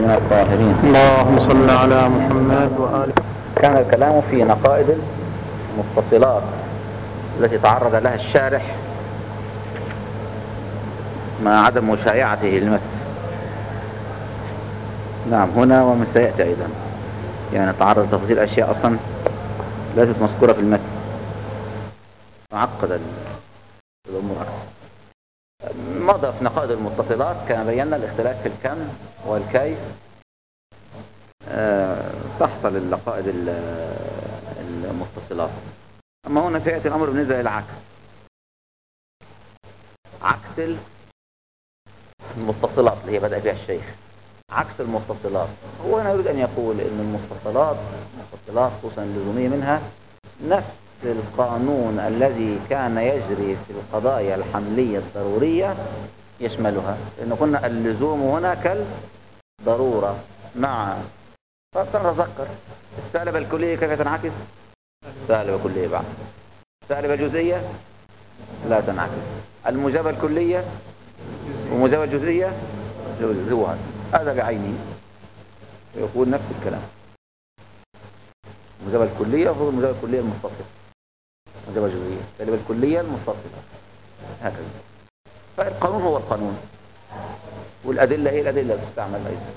من الطاهرين. اللهم صل على محمد وآله. كان الكلام في نقائض المتصلات التي تعرض لها الشارح مع عدم مشايعته للمس. نعم، هنا ومن سيأتي أيضا يعني تعرض تفاصيل أشياء أصلا ليست مذكورة في المتن، معقد الأمور أكثر. مضى في نقائض المتصلات كان بينا الاختلاف في الكم والكيف تحصل اللقائد المتصلات. أما هنا سيأتي الأمر بالنسبة للعكس، عكس المتصلات اللي هي بدأ فيها الشيخ. عكس المتصلات، هو هنا يريد أن يقول أن المتصلات خصوصا اللزومية منها نفس القانون الذي كان يجري في القضايا الحملية الضرورية يشملها، لأنه قلنا اللزوم هنا كالضرورة مع فسنتذكر السالبة الكلية كيف تنعكس؟ سالبة كلية بعد سالبة جزئية لا تنعكس، الموجبة الكلية وموجبة الجزئية هو هذا بعينه يقول نفس الكلام. الموجبة الكلية هو الموجبة الكلية المتصلة، موجبة الجزئية السالبة الكلية المتصلة، هكذا. فالقانون هو القانون والأدلة هي الأدلة اللي تستعمل أيضا.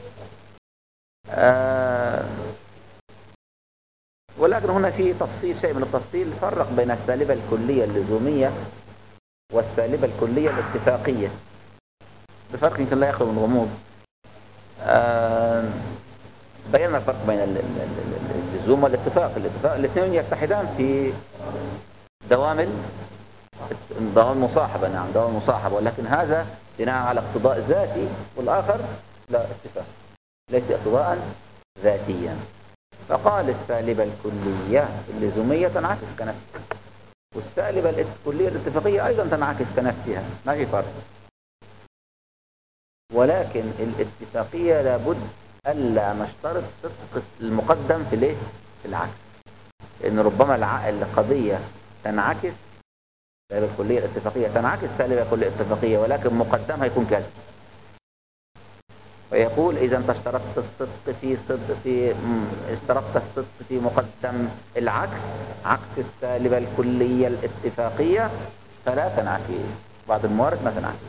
ولكن هنا في تفصيل، شيء من التفصيل، فرق بين السالبة الكلية اللزومية والسالبة الكلية الاتفاقية بفرق يمكن لا يخلو من غموض. بينا الفرق بين اللزوم والاتفاق. الاثنين يتحدان في دوام المصاحبة. نعم، دوام المصاحبة، ولكن هذا بناء على اقتضاء ذاتي والآخر لا اتفاق، ليس اقتضاء ذاتيا. فقال السالبة الكلية اللزومية تنعكس كنفسها، والسالبة الكلية الاتفاقية أيضا تنعكس كنفسها، ما في فرق. ولكن الاتفاقية لابد ألا نشترط صدق المقدم في العكس، لأن ربما القضية تنعكس، السالبة الكلية الاتفاقية تنعكس السالبة الكلية الاتفاقية، ولكن مقدمها يكون كاذب. ويقول إذا أنت اشترطت الصدق في مقدم العكس، عكس السالبة الكلية الاتفاقية، فلا تنعكس. بعض الموارد ما تنعكس،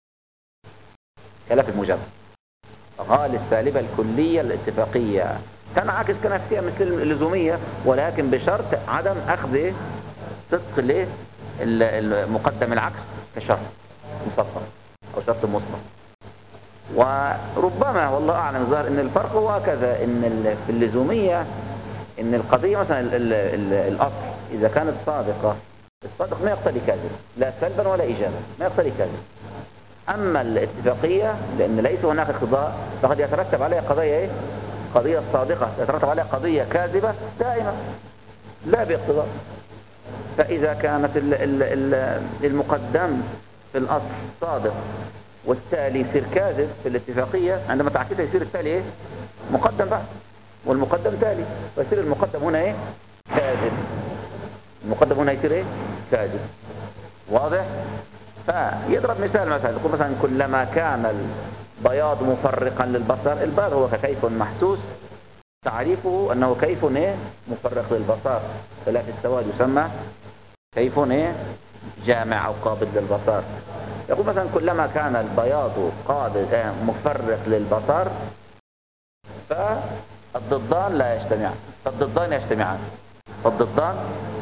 خلاف الموجب. فقال السالبة الكلية الاتفاقية تنعكس كنفسها مثل اللزومية، ولكن بشرط عدم أخذ صدق المقدم العكس كشرط مصفر أو شرط مصفر. وربما والله أعلم الظاهر أن الفرق هو كذا، أن في اللزومية أن القضية مثلا الأصل إذا كانت صادقة، الصادق ما يقتضي كاذب، لا سلبا ولا إيجابا، ما يقتضي كاذب. أما الاتفاقية لأن ليس هناك اقتضاء، فقد يترتب عليها قضية قضية صادقة يترتب عليها قضية كاذبة دائما لا باقتضاء. فإذا كانت المقدم في الأصل صادق والتالي يصير كاذب في الاتفاقية، عندما تعكسها يصير التالي مقدم بعد، والمقدم تالي، فيصير المقدم هنا كاذب، المقدم هنا يصير كاذب. واضح؟ فيضرب مثلا يقول مثلا كلما كان البياض مفرقا للبصر، البياض هو ككيف محسوس، تعريفه أنه كيف مفرق للبصر، خلاف السواد يسمى كيف جامع أو قابض للبصر. يقول مثلا كلما كان البياض قابض مفرق للبصر فالضدان لا يجتمعان، فالضدان يجتمعان، فالضدان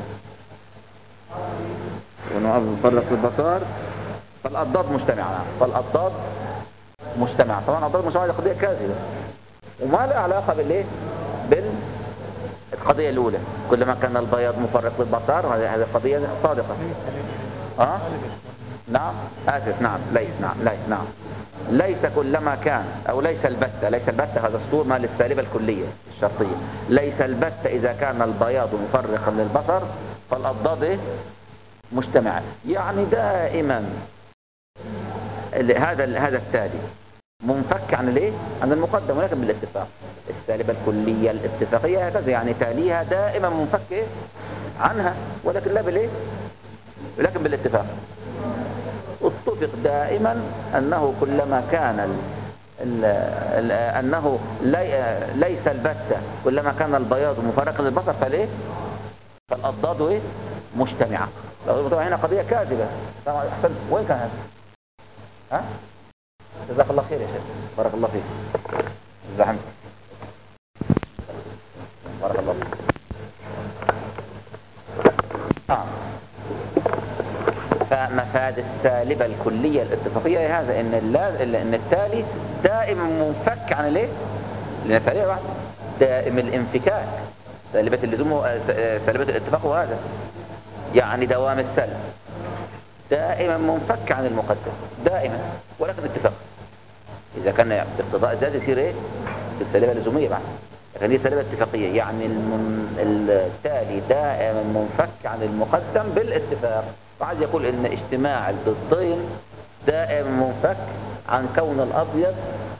مفرق للبصر فالأضداد مجتمعان، فالأضداد مجتمع. طبعا الأضداد مجتمعة هذه قضية كاذبة وما لها علاقة بالقضية الأولى. كلما كان البياض مفرق للبصر هذه قضية صادقة. نعم آسف، نعم ليس كلما كان، أو ليس البتة هذا الصور ما للسالبة الكلية الشرطية، ليس البتة إذا كان البياض مفرقا للبصر فالأضداد مجتمعة. يعني دائما هذا التالي منفك عن المقدم، ولكن بالاتفاق. السالبة الكلية الاتفاقية هكذا، يعني تاليها دائما منفك عنها، ولكن لا ولكن بالاتفاق. اتفق دائما أنه كلما كان أنه ليس البتة كلما كان البياض مفارقا للبصر فليه فالأضداد إيه مجتمعة. طبعا هنا قضية كاذبة. طبعا أحسن وين كان هذا؟ ها؟ جزاك الله خير يا شيخ، بارك الله فيك. زحمت، بارك الله فيك. فمفاد السالبة الكلية الاتفاقية هي هذا، إن التالي دائما منفك عن الايه؟ لأن التالي واحد دائم الانفكاك، سالبة اللزوم سالبة الاتفاق، وهذا يعني دوام السلب دائما منفك عن المقدم دائما، ولكن اتفاق. إذا كان اقتضاء ذات يصير ايه؟ السالبة اللزومية بعد، لكن هي سالبة اتفاقية، يعني التالي دائما منفك عن المقدم بالاتفاق. وعايز يقول ان اجتماع الضدين دائما منفك عن كون الابيض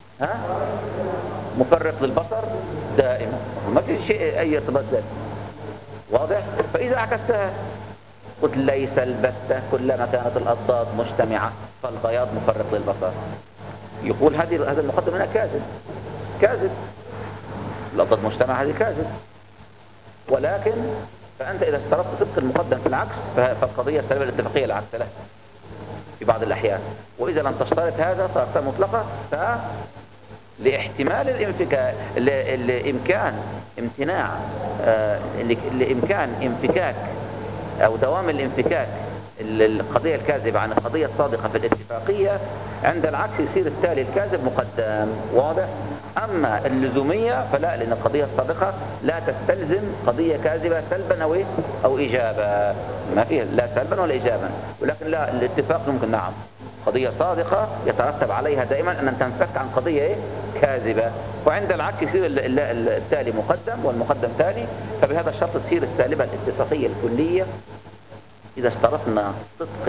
مفرق للبصر دائما، ما في شيء اي ارتباط ذاتي. واضح؟ فاذا عكستها قلت ليس البتة كلما كانت الاضداد مجتمعة فالبياض مفرق للبصر، يقول هذا المقدم هنا كاذب. الاضداد مجتمعة هذه كاذب. ولكن فأنت إذا اشترطت صدق المقدم في العكس فالقضية السالبة الاتفاقية لا عكس لها في بعض الأحيان. وإذا لم تشترط هذا صارت مطلقة لاحتمال الانفكاك، لإمكان امتناع، لإمكان انفكاك أو دوام الانفكاك القضية الكاذبة عن القضية الصادقة في الاتفاقية. عند العكس يصير التالي الكاذب مقدم. واضح؟ أما اللزومية فلا، لأن القضية الصادقة لا تستلزم قضية كاذبة سلبا أو إيجابا، ما فيها لا سلبا ولا إيجابا. ولكن لا، الاتفاق ممكن نعم قضية صادقة يترتب عليها دائما أن تنفك عن قضية كاذبة. وعند العكس يصير التالي مقدم والمقدم تالي. فبهذا الشرط تصير السالبة الاتفاقية الكلية إذا اشترطنا صدق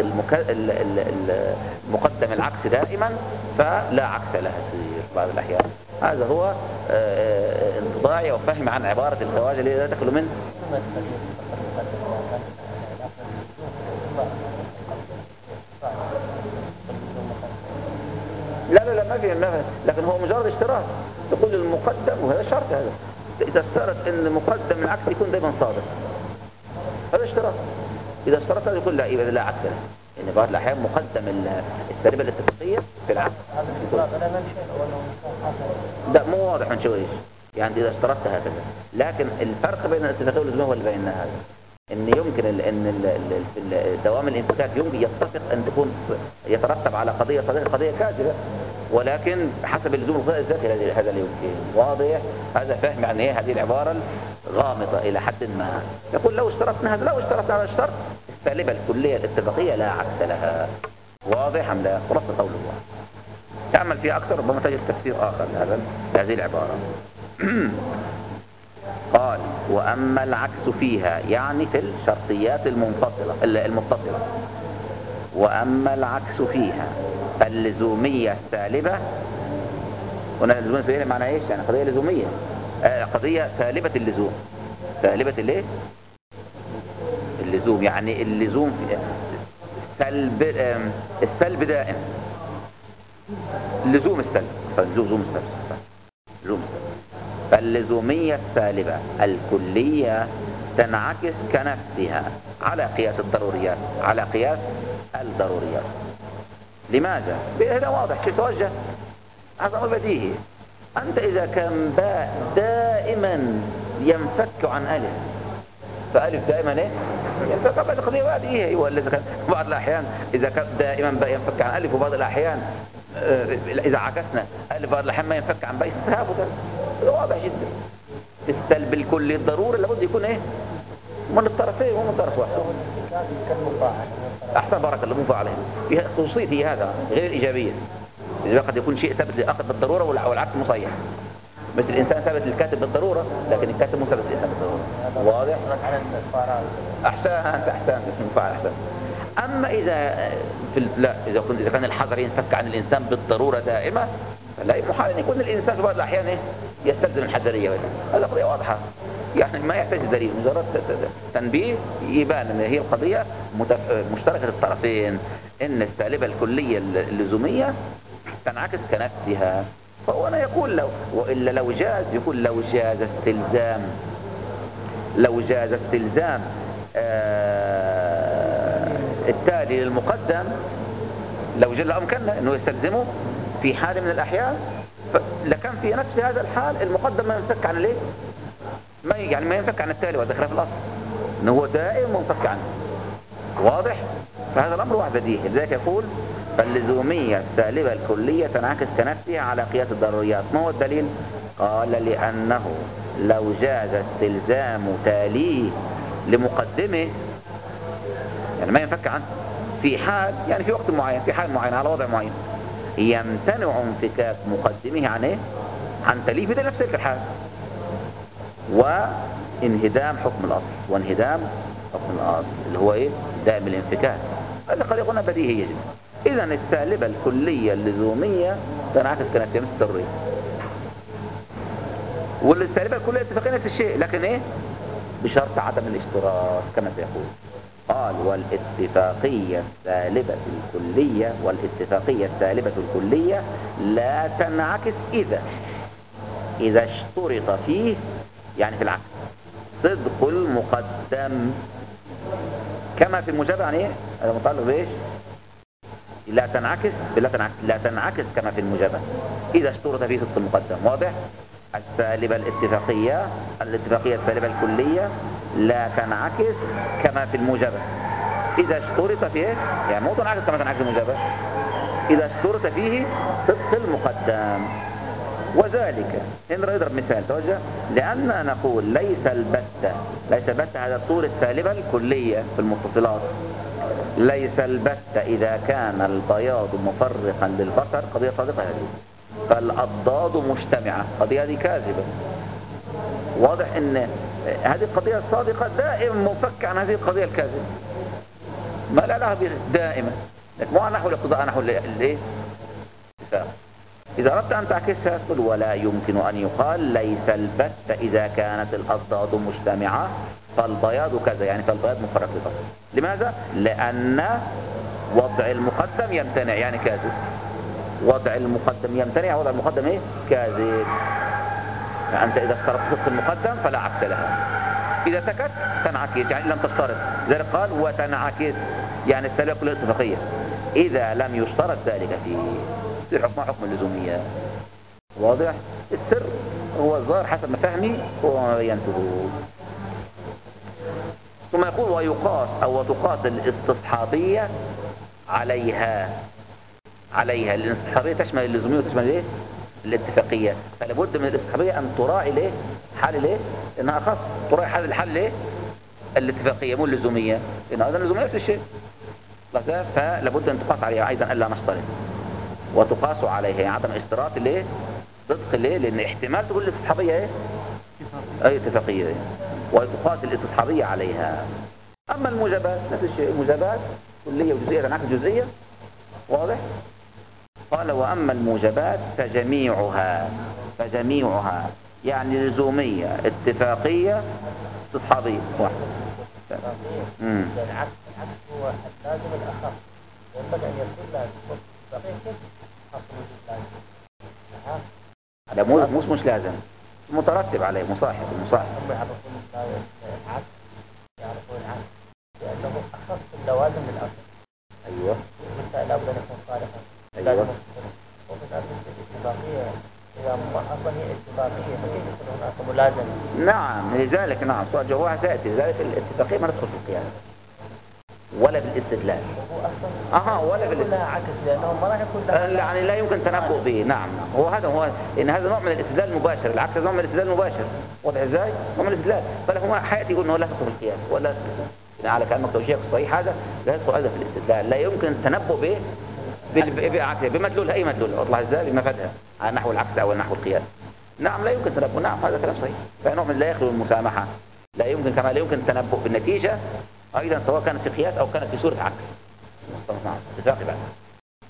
المقدم العكس دائما فلا عكس لها تصير بعض الأحيان. هذا هو انطباعي وفهم عن عبارة الزواج التي لا تخلو منه. لا ما في، لكن هو مجرد اشتراط يقول المقدم، وهذا شرط. هذا إذا اشترط ان المقدم العكس يكون دائما صادق، هذا اشتراط. إذا اشترط هذا يقول لا عكس له، إن بعض الأحيان مقدم السالبة الاتفاقية في العكس. لا مو واضح من شو ايش يعني إذا اشترطت هكذا. لكن الفرق بين الاتفاقية واللزوم هو اللي بين هذا، إن يمكن ان دوام الانفكاك يمكن يتفق أن تكون يترتب على قضية صديقة قضية كاذبة، ولكن حسب اللزوم القضاء الذاتي هذا اللي يمكن. واضح؟ هذا فهم يعني ايه هذه العبارة غامضة إلى حد ما. يقول لو اشترطنا هذا، لو اشترطنا هذا الشرط السالبة الكلية الاتفاقية لا عكس لها. واضح أم لا؟ خلاص قول الله. تعمل فيها أكثر ربما تجد تفسير آخر لهذه العبارة. قال وأما العكس فيها يعني في الشرطيات المتصلة. وأما العكس فيها اللزومية السالبة. هنا اللزومية السالبة معناها ايش؟ يعني قضية لزومية، قضية سالبة اللزوم. سالبة الايه؟ اللزوم، يعني اللزوم السلب دائم. لزوم السلب. فاللزومية السالبة الكلية تنعكس كنفسها على قياس الضروريات. لماذا؟ هذا واضح، شيء توجه، هذا أمر بديهي. أنت إذا كان باء دائما ينفك عن ألف، فألف دائما ايه؟ ينفك عن القضية بديهية. ولا إذا كان بعض الأحيان إذا كان دائما باء ينفك عن ألف، وبعض الأحيان إذا عكسنا ألف بعض الأحيان ما ينفك عن باء استهاب. هذا واضح جدا. في السلب الكلي الضروري لابد يكون ايه؟ من الطرفين ومن طرف واحد. أحسن بارك الله مفاعل فيها خصوصية هذا غير الإيجابية. إذا قد يكون شيء ثابت للأخذ بالضرورة والعكس مصيح. مثل الإنسان ثابت للكاتب بالضرورة، لكن الكاتب مو ثابت للإنسان بالضرورة. واضح؟ أحسن مفاعل أحسن. أما إذا كان الحذر ينفك عن الإنسان بالضرورة دائمة، فلا محال أن يكون الإنسان في بعض الأحيان يستلزم الحذرية. هذا قضية واضحة، يعني ما يحتاج دليل، مجرد تنبيه يبان أن هي القضية مشتركة الطرفين، إن السالبة الكلية اللزومية تنعكس كنفسها فهو أنا يقول وإلا لو جاز، يقول لو جاز استلزام التالي للمقدم، لو جل أمكننا أنه يستلزمه في حال من الأحيان، لكن في نفس هذا الحال المقدم ما ينفك عن الايه، ما ينفك عن التالي، وهذا خلاف الأصل أنه هو دائم منفك عنه. واضح؟ فهذا الأمر واحد بديهي. لذلك يقول فاللزومية السالبة الكلية تنعكس كنفسها على قياس الضروريات. ما هو الدليل؟ قال لأنه لو جاز استلزام تاليه لمقدمه، يعني ما ينفك عنه في حال، يعني في وقت معين، في حال معين، على وضع معين، يمتنع انفكاك مقدمه عن ايه؟ عن تاليه في نفس الحال، وانهدام حكم الأصل، اللي هو ايه؟ دائم الانفكاك. اللي قد يقولنا بديهي يجب. إذا السالبة الكلية اللزومية تنعكس كنفسها مثل الضرورية، والسالبة الكلية اتفاقية نفس الشيء، لكن ايه؟ بشرط عدم الاشتراك كما سيقول. قال والاتفاقية السالبة الكلية لا تنعكس إذا اشترط فيه، يعني في العكس، صدق المقدم كما في المجابة. يعني ايه؟ هذا متعلق بايش؟ لا تنعكس كما في المجابة إذا اشترط فيه صدق المقدم. واضح؟ السالبة الاتفاقية السالبة الكلية لا تنعكس كما في المجابة إذا اشترط فيه، يعني مو تنعكس كما تنعكس المجابة، إذا اشترط فيه صدق المقدم. وذلك إن يضرب مثال توجه، لأن نقول ليس البتة هذا طول السالبة الكلية في المتصلات، ليس البتة إذا كان البياض مفرقا للبصر، قضية صادقة هذه، فالأضداد مجتمعة، قضية هذه كاذبة. واضح ان هذه القضية الصادقة دائما منفك عن هذه القضية الكاذبة، ما لا لها دائما، لكن مو نحو الاقتضاء، نحو الايه؟ إذا أردت أن تعكسها تقول ولا يمكن أن يقال ليس البتة إذا كانت الأضداد مجتمعة فالبياض كذا، يعني فالبياض مفرق للبصر. لماذا؟ لأن وضع المقدم يمتنع، يعني كاذب. وضع المقدم يمتنع، وضع المقدم ايه؟ كاذب. يعني أنت إذا اشترطت صدق المقدم فلا عكس لها، إذا سكت تنعكس، يعني لم تشترط. لذلك قال وتنعكس، يعني السالبة كلها اتفاقية إذا لم يشترط ذلك فيه، يصير حكمها حكم اللزومية. واضح؟ السر هو الظاهر حسب ما فهمي وما بينته. ثم يقول ويقاس أو تقاس الاستصحابية عليها. الاستصحابية تشمل اللزومية وتشمل ايه؟ الاتفاقية. فلابد من الاستصحابية أن تراعي ليه؟ حال ليه؟ إنها أخص، تراعي حال ليه؟ الاتفاقية مو اللزومية، إن هذا اللزومية نفس الشيء. فلابد أن تقاس عليها أيضا ألا نشترط، وتقاس عليها يعني عدم اشتراط ليه؟ صدق ليه؟ لأن احتمال تقول الاستصحابية ايه؟ أي اتفاقية ايه؟ وتقاس الاستصحابية عليها. أما الموجبات نفس الشيء، الموجبات كلية وجزئية تنعكس جزئية. واضح؟ قال وأما الموجبات فجميعها يعني لزومية اتفاقية استصحابية واحد. العكس هو اللازم الأخف، ينبغي أن يكون لازم اتفاقية كيف هذا مش لازم، مترتب عليه مصاحب. هم يعرفون العكس، لأنه أخف اللوازم الأصل. أيوة. مثال لابد أن يكون صالحا. أيوة. وفي الاتفاقية إذا ما أصلا هي اتفاقية فكيف يكون هناك ملازمة؟ نعم، لذلك نعم سؤال جواب سيأتي. لذلك الاتفاقية ما ندخل في القياس ولا بالاستدلال. ولا بالاستدلال. عكس لأنه ما راح يكون يعني لا يمكن تنبؤ به. نعم، هو إن هذا نوع من الاستدلال المباشر، العكس نوع من الاستدلال المباشر. واضح ازاي؟ نوع من الاستدلال. فله حياتي يقول انه لا تدخل في القياس ولا يعني على كلامك توجيهك الصحيح هذا لا يدخل هذا في الاستدلال، لا يمكن التنبؤ به بمدلولها، اي مدلول اطلع ازاي بمفادها على نحو العكس او نحو القياس. نعم لا يمكن التنبؤ. نعم هذا كلام صحيح. فنوع من لا يخلو المسامحة، لا يمكن كما لا يمكن التنبؤ بالنتيجة ايضا سواء كانت في قياس او كانت في صورة عكس. نعم اتفاقي بعد.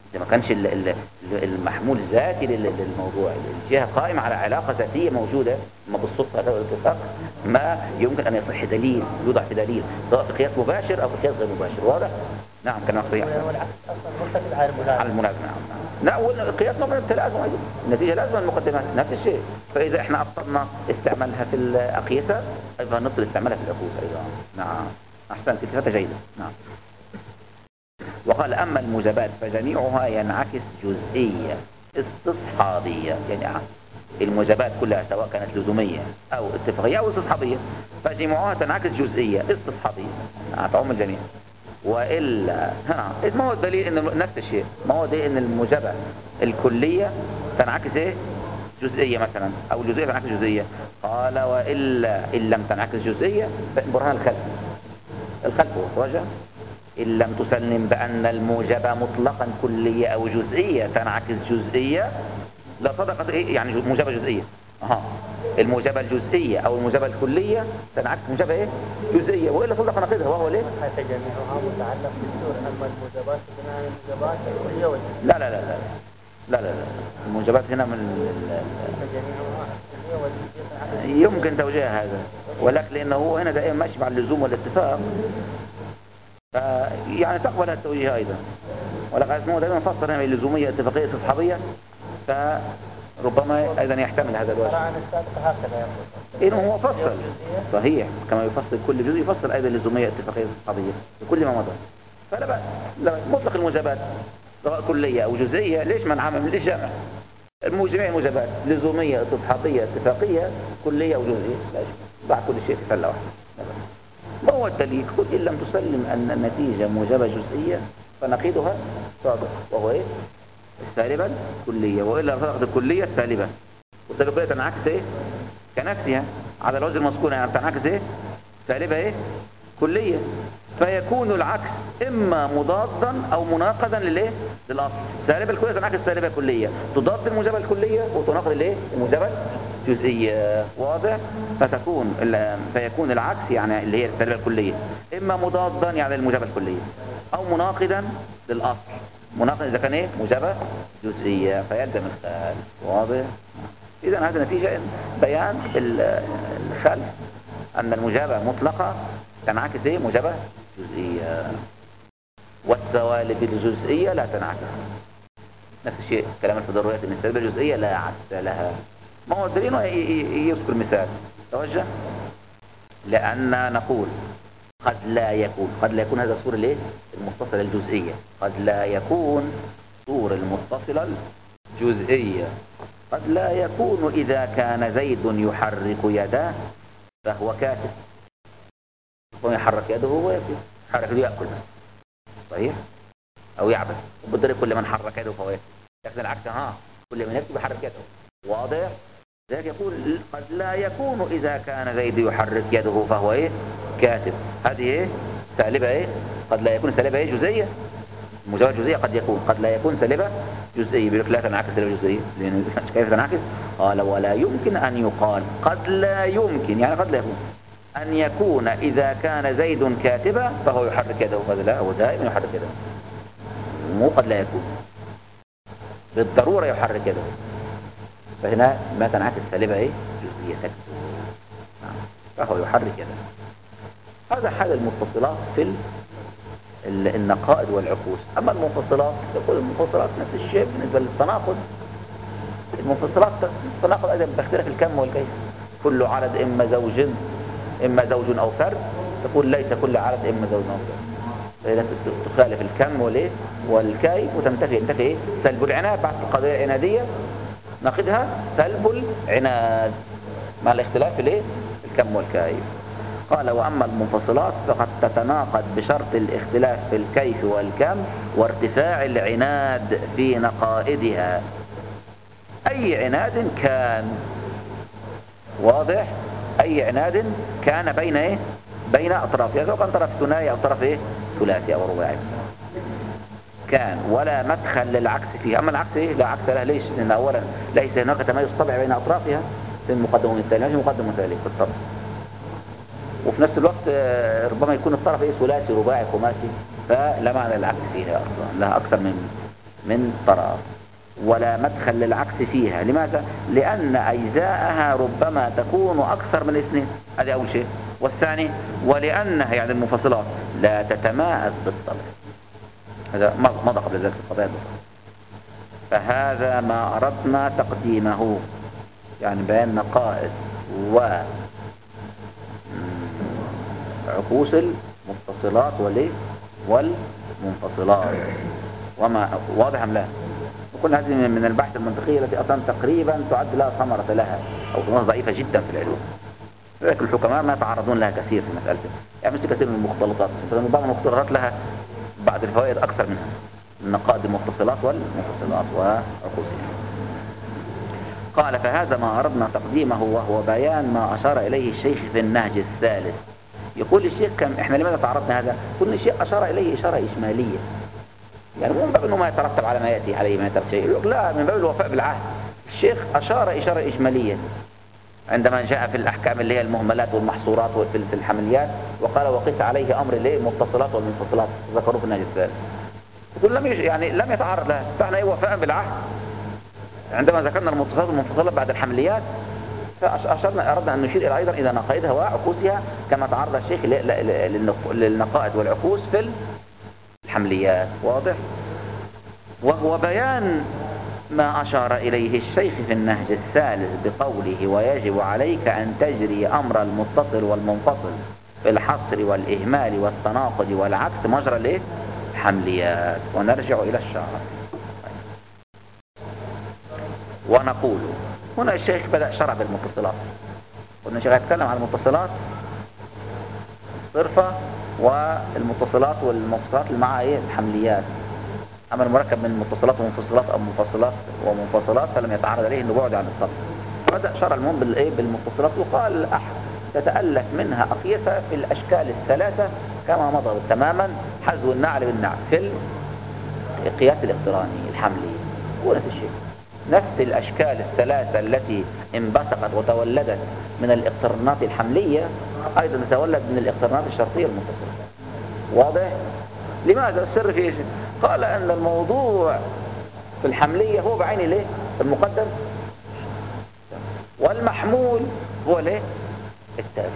ده ما كانش المحمول ذاتي للموضوع. الجهة قائمة على علاقة ذاتية موجودة، ما بالصدفة أو الاتفاق ما يمكن أن يصح دليل يوضع في دليل سواء في قياس مباشر أو في قياس غير مباشر. واضح؟ نعم كلام صحيح. والعكس أصلا مرتكز على الملازمة. على الملازمة نعم. لا والقياس مبني على التلازم أيضا، النتيجة لازم المقدمات نفس الشيء. فإذا إحنا أبطلنا استعمالها في الأقيسة أيضا نبطل استعمالها في العقول أيضا. نعم أحسنت، التفاتة جيدة. نعم. وقال أما الموجبات فجميعها ينعكس جزئية استصحابية، يعني الموجبات كلها سواء كانت لزومية أو اتفاقية أو استصحابية فجميعها تنعكس جزئية استصحابية تعم الجميع. وإلا ما هو الدليل إن نفس الشيء؟ ما هو دليل إن الموجبة الكلية تنعكس إيه؟ جزئية مثلا، أو الجزئية تنعكس جزئية. قال وإلا إن لم تنعكس جزئية برهان الخلف والرجع إن لم تسلم بأن الموجبة مطلقا كلية أو جزئية تنعكس جزئية لا صدقت إيه يعني موجبة جزئية. الموجبة الجزئية أو الموجبة الكلية تنعكس موجبة إيه؟ جزئية، وإلا صدق نقيضها وهو ليه؟ حتى جميعها متعلق بالسور، أما الموجبات بناء الموجبات الكلية والجزئية. لا لا لا لا لا لا الموجبات هنا من يمكن توجيه هذا، ولكن لأنه هو هنا دائما ماشي مع اللزوم والاتفاق يعني تقبل التوجيه أيضا. ولكن اسمه دائما فسر هنا اللزومية اتفاقية استصحابية، فربما أيضا يحتمل هذا الوجه. عن السابق هكذا يقول إنه هو فصل صحيح كما يفصل كل جزء، يفصل أيضا اللزومية اتفاقية استصحابية بكل ما مضى. فلا بأس مطلق الموجبات سواء كلية أو جزئية، ليش منعها من ليش جامع جميع الموجبات لزومية استصحابية اتفاقية كلية أو جزئية لا شيء بعد كل شيء في سلة واحدة. ما هو الدليل؟ قل إن لم تسلم أن النتيجة موجبة جزئية فنقيضها صادق وهو إيه؟ السالبة كلية، وإلا صدقت الكلية السالبة، والسالبة تنعكس إيه؟ كنفسها على الوجه المذكور، يعني تنعكس إيه؟ سالبة إيه؟ كلية، فيكون العكس إما مضادا أو مناقضا للإيه؟ للأصل. السالبة الكلية تنعكس سالبة كلية تضاد الموجبة الكلية وتناقض الإيه؟ الموجبة جزئية. واضح؟ فيكون العكس يعني اللي هي السالبة الكلية إما مضادا يعني الموجبة الكلية أو مناقضا للأصل. مناقض إذا كان إيه؟ موجبة جزئية فيلزم الخالف. واضح؟ إذا هذا نتيجة بيان الخلف أن الموجبة مطلقة تنعكس إيه؟ موجبة جزئية، والسوالب الجزئية لا تنعكس. نفس الشيء كلام الفضليات أن السالبة الجزئية لا عكس لها. ما هو الدليل؟ يذكر مثال توجه. لأن نقول قد لا يكون هذا صور الايه؟ المتصلة الجزئية. قد لا يكون صور المتصلة الجزئية. قد لا يكون إذا كان زيد يحرك يده فهو كاتب، ويحرك يده هو يأكل، حرك يده يأكل صحيح أو يعبث، وبالضرب كل من حرك يده فهو يأكل. لكن العكس كل من يكتب يحرك يده. واضح؟ ذلك يقول قد لا يكون إذا كان زيد يحرك يده فهو إيه؟ كاتب. هذه إيه؟ سالبة إيه؟ قد لا يكون سالبة إيه؟ جزئية. مجرد جزئية قد لا يكون سالبة جزئية. بيقول لك لا تنعكس سالبة جزئية، لأن كيف تنعكس؟ قال ولا يمكن أن يقال قد لا يمكن، يعني قد لا يكون أن يكون إذا كان زيد كاتبا فهو يحرك يده. هذا لا، هو دائما يحرك يده، مو قد لا يكون، بالضرورة يحرك يده. فهنا ما تنعكس سالبة ايه؟ جزئية تكتب. فهو يحرك يده. هذا حال المتصلات في النقائض والعكوس. أما المنفصلات تقول المنفصلات نفس الشيء بالنسبة للتناقض. المنفصلات التناقض أيضا بتختلف الكم والكيف. كل عدد إما زوج أو فرد، تقول ليس كل عدد إما زوج أو فرد. فإذا تخالف الكم والكيف وتنتفي إيه؟ سلب العناد بعد القضية العنادية ناخدها سلب العناد مع الاختلاف في الايه؟ الكم والكيف. قال واما المنفصلات فقد تتناقض بشرط الاختلاف في الكيف والكم وارتفاع العناد في نقائدها. اي عناد كان. واضح؟ اي عناد كان بين ايه؟ بين اطرافها، سواء كان طرف ثنائي او طرف ايه؟ ثلاثي او رباعي كان، ولا مدخل للعكس فيه. أما العكس إيه؟ لا عكس له. ليش؟ لأن أولا ليس هناك تميز طبيعي بين أطرافها في المقدم والثاني، ماشي مقدم وثالث في الطرف. وفي نفس الوقت ربما يكون الطرف إيه؟ ثلاثي رباعي خماسي، فلا معنى للعكس فيها أصلا، لها أكثر من من طرف، ولا مدخل للعكس فيها. لماذا؟ لأن أجزاءها ربما تكون أكثر من اثنين، هذا أول شيء. والثاني ولأنها يعني المنفصلات لا تتماءز بالطلب، هذا مضى قبل ذلك القضايا. فهذا ما أردنا تقديمه، يعني بيان نقائص وعكوس المتصلات والمنفصلات. وما واضح أم لا؟ وكل هذه من البحث المنطقية التي أصلا تقريبا تعد لا ثمرة لها أو ثمرة ضعيفة جدا في العلوم، لكن الحكماء ما يتعرضون لها كثير في مسألة، يعني مش كثير من المختلطات، بعض المختلطات لها بعض الفوائد أكثر منها، النقائض المتصلات والمنفصلات وعكوسها. قال فهذا ما أردنا تقديمه، وهو بيان ما أشار إليه الشيخ في النهج الثالث. يقول الشيخ إحنا لماذا تعرضنا هذا؟ كل شيء أشار إليه إشارة إجمالية، يعني مو من باب أنه ما يترتب على ما يأتي عليه ما يترتب شيء، لا، من باب الوفاء بالعهد. الشيخ أشار إشارة إجمالية عندما جاء في الأحكام اللي هي المهملات والمحصورات في الحمليات، وقال وقيس عليه أمر المتصلات والمنفصلات، ذكروه في النهج الثالث. يقول لم يتعرض لها، فاحنا وفاء بالعهد عندما ذكرنا المتصلات والمنفصلات بعد الحمليات، أردنا أن نشير أيضا إلى نقائضها وعكوسها كما تعرض الشيخ للنقائض والعكوس في الحمليات. واضح؟ وهو بيان ما أشار إليه الشيخ في النهج الثالث بقوله ويجب عليك أن تجري أمر المتصل والمنفصل في الحصر والإهمال والتناقض والعكس مجرى الحمليات. ونرجع إلى الشرح ونقول هنا الشيخ بدأ شرع بالمتصلات، قلنا الشيخ يتكلم عن المتصلات صرفة والمتصلات والمنفصلات اللي معها الحمليات. أما المركب من المتصلات ومنفصلات أو منفصلات ومنفصلات فلم يتعرض عليه إنه بعد عن الصرف، بدأ شرع المهم بالمتصلات، وقال تتألف منها أقيسة في الأشكال الثلاثة كما مضى تماما، حذو النعل بالنعل في القياس الاقتراني الحملي، هو نفس الشيء، نفس الأشكال الثلاثة التي انبثقت وتولدت من الاقترانات الحملية أيضا تتولد من الاقترانات الشرطية المتصلة. واضح؟ لماذا؟ السر في إيش؟ قال أن الموضوع في الحملية هو بعينه المقدم، والمحمول هو التالي.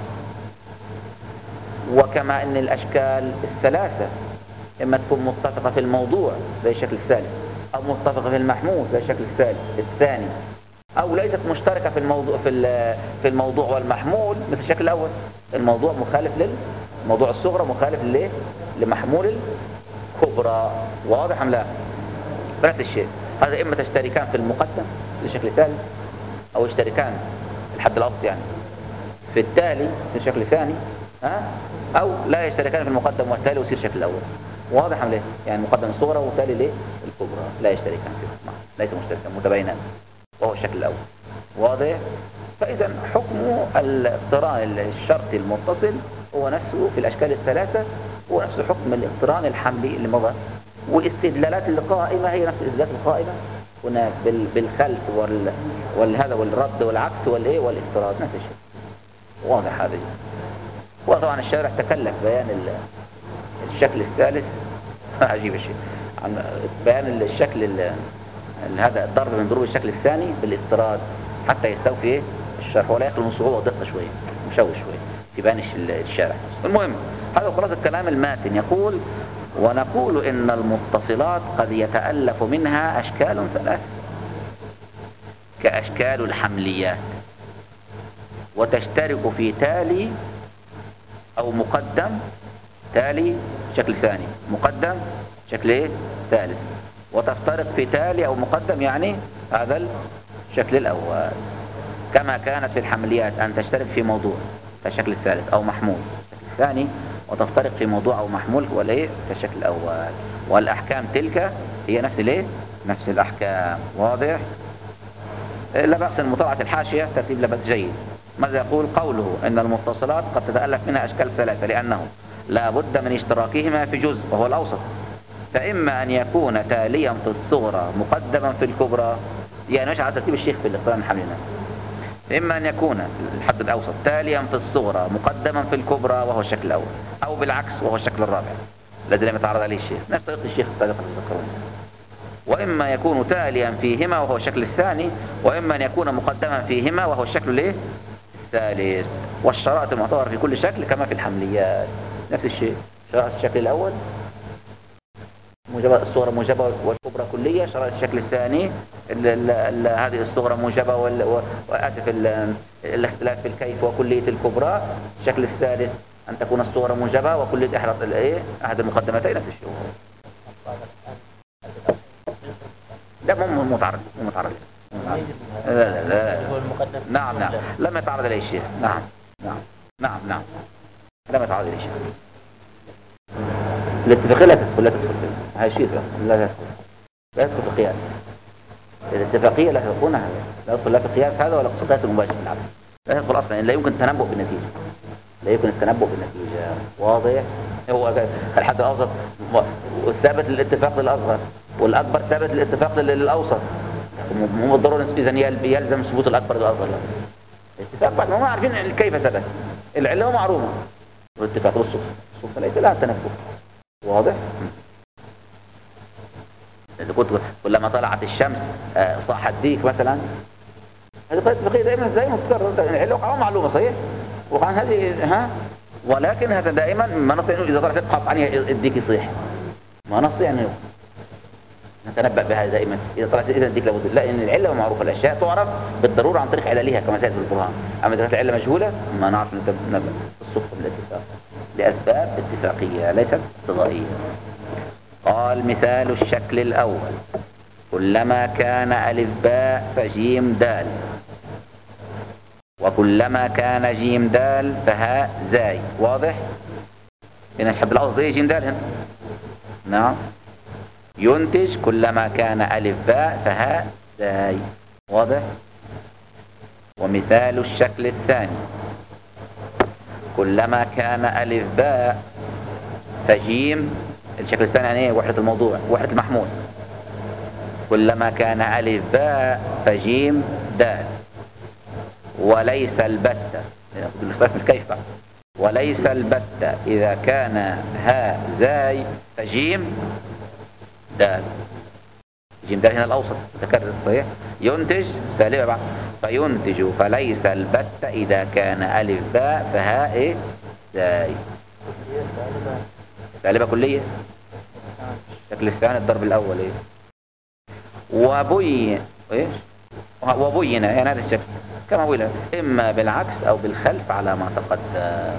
وكما أن الأشكال الثلاثة إما تكون متفقة في الموضوع زي الشكل الثالث، أو متفقة في المحمول زي الشكل الثاني، أو ليست مشتركة في الموضوع والمحمول مثل الشكل الأول، الموضوع مخالف للموضوع الصغرى مخالف لمحمول الكبرى. واضح أم لا؟ نفس الشيء، هذا إما تشتركان في المقدم في الشكل الثالث، أو يشتركان الحد الأوسط يعني في التالي في الشكل الثاني، أو لا يشتركان في المقدم والتالي ويصير الشكل الأول. واضح أم لا؟ يعني المقدم الصغرى والتالي الكبرى لا يشتركان فيه، ليس مشتركان متباينان، وهو الشكل الأول. واضح؟ فإذا حكم الاقتران الشرطي المتصل هو نفسه في الأشكال الثلاثة، هو نفس حكم الاقتران الحملي اللي مضى، والاستدلالات القائمة هي نفس الاستدلالات القائمة هناك بالخلف والهذا والرد والعكس والافتراض، نفس الشيء. واضح هذا؟ وطبعا الشارع تكلف بيان الشكل الثالث عجيب الشيء، عن بيان الشكل هذا الضرب من ضروب الشكل الثاني بالافتراض حتى يستوفي الشرح، ولا يخلو من صعوبة ودقة شوية، مشوش شوية في بيان الشارع. المهم هذا خلاصة الكلام الماتن. يقول ونقول إن المتصلات قد يتألف منها أشكال ثلاث كأشكال الحمليات، وتشترك في تالي أو مقدم، تالي شكل ثاني، مقدم شكل ثالث، وتفترق في تالي أو مقدم يعني هذا الشكل الأول، كما كانت في الحمليات أن تشترك في موضوع كالشكل الثالث أو محمول الشكل الثاني، وتفترق في موضوع أو محمول هو كالشكل الأول. والأحكام تلك هي نفس الأحكام. واضح؟ لا بأس من مطالعة الحاشية، ترتيب لبس جيد. ماذا يقول؟ قوله إن المتصلات قد تتألف منها أشكال ثلاثة لأنه لا بد من اشتراكهما في جزء وهو الأوسط، فإما أن يكون تاليا في الصغرى مقدما في الكبرى، يعني مش على ترتيب الشيخ في الاقتران الحملي، إما أن يكون الحد الأوسط تاليا في الصغرى مقدما في الكبرى وهو الشكل الأول، أو بالعكس وهو الشكل الرابع الذي لم يتعرض عليه الشيخ، نفس طريقة الشيخ السابقة تذكرون. وإما يكون تاليا فيهما وهو الشكل الثاني، وإما أن يكون مقدما فيهما وهو الشكل الايه الثالث. والشرائط المعتبرة في كل شكل كما في الحمليات نفس الشيء. شرائط الشكل الأول موجبة الصغرى موجبة والكبرى كلية. شرائط الشكل الثاني هذه الصغرى موجبة وآسف الاختلاف في الكيف وكلية الكبرى. الشكل الثالث أن تكون الصغرى موجبة وكلية أحد المقدمتين نفس الشيء. لا مو متعرض لا. نعم لم يتعرض إليه شيء. نعم لم يتعرض إليه شيء. الاتفاقية لا تدخل هذا الشيء لا تدخل في القياس. الاتفاقية لا تدخلها لا تدخل لا في القياس هذا ولا في القياس المباشر في العقل. لا تدخل أصلا لا يمكن التنبؤ بالنتيجة. واضح. هو الحد الأوسط ثابت للاتفاق للأصغر والأكبر ثابت للاتفاق للأوسط. هم الضرورة إذا يلزم ثبوت الأكبر للأصغر. الاتفاق بعد ما عارفين كيف ثبت العلة معروفة والاتفاق بالصدفة ليس لها تنبؤ. واضح. إذا كنت كلما طلعت الشمس صاح الديك مثلا هذه قياس اتفاقية دائما تكرر. العلة وقعها معلومة صحيح وقعها هذه ولكن هذا دائما ما نستطيع إذا طلعت قطع عني الديك يصيح ما نستطيع أن نتنبأ بها دائما إذا طلعت إذا الديك لابد. لا إن العلة معروفة. الأشياء تعرف بالضرورة عن طريق عللها كما سيأتي في القرآن. أما إذا كانت العلة مجهولة ما نعرف نتنبأ بالصدفة بالاتفاق لأسباب اتفاقية ليست اقتضائية. قال مثال الشكل الأول كلما كان ألف باء فجيم دال وكلما كان جيم دال فهاء زاي. واضح. هنا الحد الأوسط زي جيم دال هنا. نعم. ينتج كلما كان ألف باء فهاء زاي. واضح. ومثال الشكل الثاني كلما كان ألف باء فجيم. الشكل الثاني يعني وحدة الموضوع وحدة المحمول. كلما كان ألف باء فجيم دال وليس البتة الكيف وليس البتة إذا كان هاء زاي فجيم دال. جيم دال هنا الأوسط متكرر صحيح. ينتج سالبة بعد فينتج فليس البتة إذا كان ألف باء فهاء زاي. سالبة كلية. الشكل الثاني الضرب الأول وبين يعني هذا الشكل كما قلنا إما بالعكس أو بالخلف على ما تقدم.